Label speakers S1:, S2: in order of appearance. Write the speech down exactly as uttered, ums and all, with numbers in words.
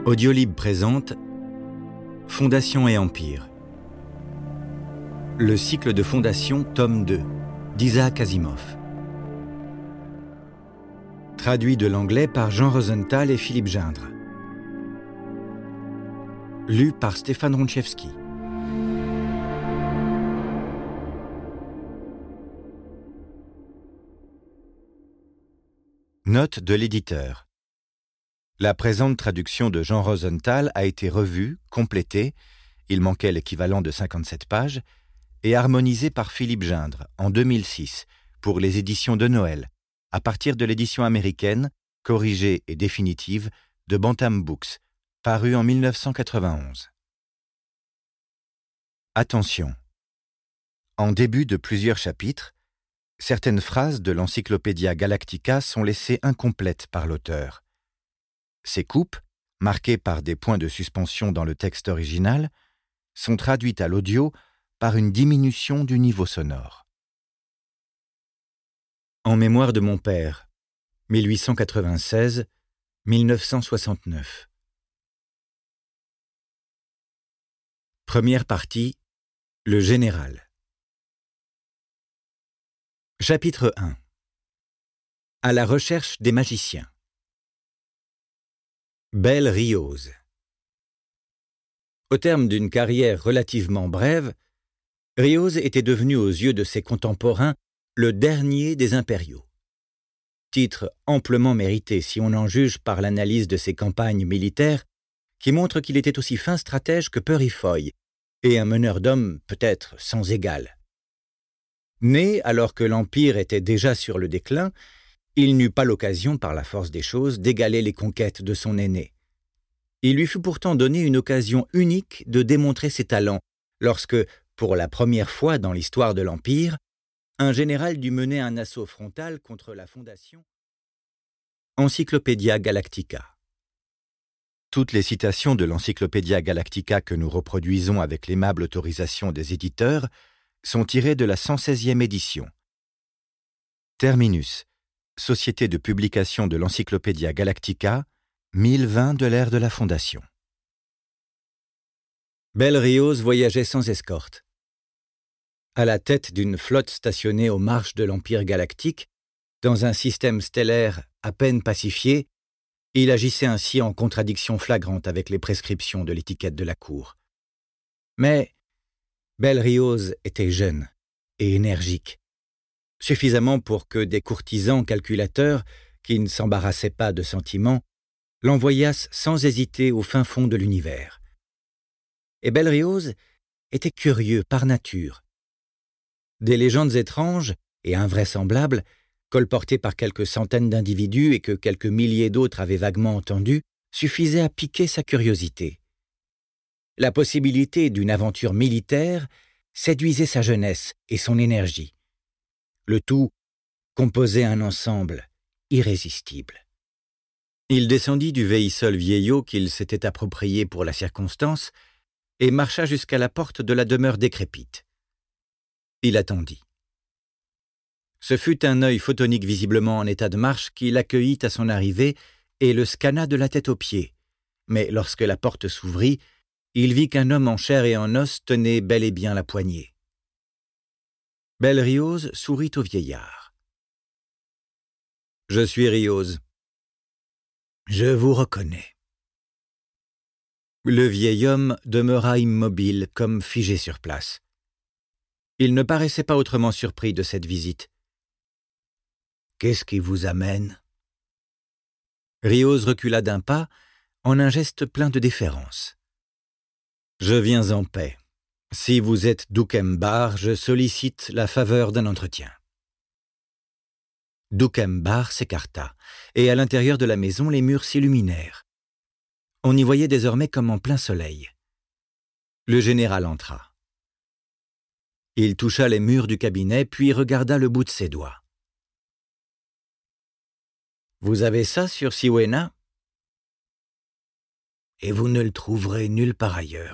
S1: Audiolib présente Fondation et Empire. Le cycle de Fondation, tome deux, d'Isaac Asimov. Traduit de l'anglais par Jean Rosenthal et Philippe Gindre. Lu par Stéphane Ronchevski. Note de l'éditeur. La présente traduction de Jean Rosenthal a été revue, complétée, il manquait l'équivalent de cinquante-sept pages, et harmonisée par Philippe Gindre en deux mille six pour les éditions de Noël, à partir de l'édition américaine, corrigée et définitive, de Bantam Books, parue en mille neuf cent quatre-vingt-onze. Attention. En début de plusieurs chapitres, certaines phrases de l'Encyclopædia Galactica sont laissées incomplètes par l'auteur. Ces coupes, marquées par des points de suspension dans le texte original, sont traduites à l'audio par une diminution du niveau sonore. En mémoire de mon père, mille huit cent quatre-vingt-seize à mille neuf cent soixante-neuf. Première partie, le général. Chapitre un. À la recherche des magiciens. Bel Riose. Au terme d'une carrière relativement brève, Riose était devenu aux yeux de ses contemporains le dernier des impériaux. Titre amplement mérité si on en juge par l'analyse de ses campagnes militaires, qui montre qu'il était aussi fin stratège que Purifoy, et un meneur d'hommes peut-être sans égal. Né alors que l'Empire était déjà sur le déclin, il n'eut pas l'occasion, par la force des choses, d'égaler les conquêtes de son aîné. Il lui fut pourtant donné une occasion unique de démontrer ses talents, lorsque, pour la première fois dans l'histoire de l'Empire, un général dut mener un assaut frontal contre la Fondation. Encyclopædia Galactica. Toutes les citations de l'Encyclopædia Galactica que nous reproduisons avec l'aimable autorisation des éditeurs sont tirées de la cent seizième édition. Terminus, Société de publication de l'Encyclopædia Galactica, mille vingt de l'ère de la Fondation. Bel Riose voyageait sans escorte. À la tête d'une flotte stationnée aux marges de l'Empire galactique, dans un système stellaire à peine pacifié, il agissait ainsi en contradiction flagrante avec les prescriptions de l'étiquette de la cour. Mais Bel Riose était jeune et énergique, suffisamment pour que des courtisans calculateurs, qui ne s'embarrassaient pas de sentiments, l'envoyassent sans hésiter au fin fond de l'univers. Et Bel Riose était curieux par nature. Des légendes étranges et invraisemblables, colportées par quelques centaines d'individus et que quelques milliers d'autres avaient vaguement entendues, suffisaient à piquer sa curiosité. La possibilité d'une aventure militaire séduisait sa jeunesse et son énergie. Le tout composait un ensemble irrésistible. Il descendit du véhicule vieillot qu'il s'était approprié pour la circonstance et marcha jusqu'à la porte de la demeure décrépite. Il attendit. Ce fut un œil photonique visiblement en état de marche qui l'accueillit à son arrivée et le scanna de la tête aux pieds. Mais lorsque la porte s'ouvrit, il vit qu'un homme en chair et en os tenait bel et bien la poignée. Bel Riose sourit au vieillard. « Je suis Riose. Je vous reconnais. » Le vieil homme demeura immobile, comme figé sur place. Il ne paraissait pas autrement surpris de cette visite. « Qu'est-ce qui vous amène ?» Riose recula d'un pas, en un geste plein de déférence. « Je viens en paix. Si vous êtes D'Oukembar, je sollicite la faveur d'un entretien. » D'Oukembar s'écarta, et à l'intérieur de la maison, les murs s'illuminèrent. On y voyait désormais comme en plein soleil. Le général entra. Il toucha les murs du cabinet, puis regarda le bout de ses doigts. « Vous avez ça sur Siwena ?»« Et vous ne le trouverez nulle part ailleurs, je crois. »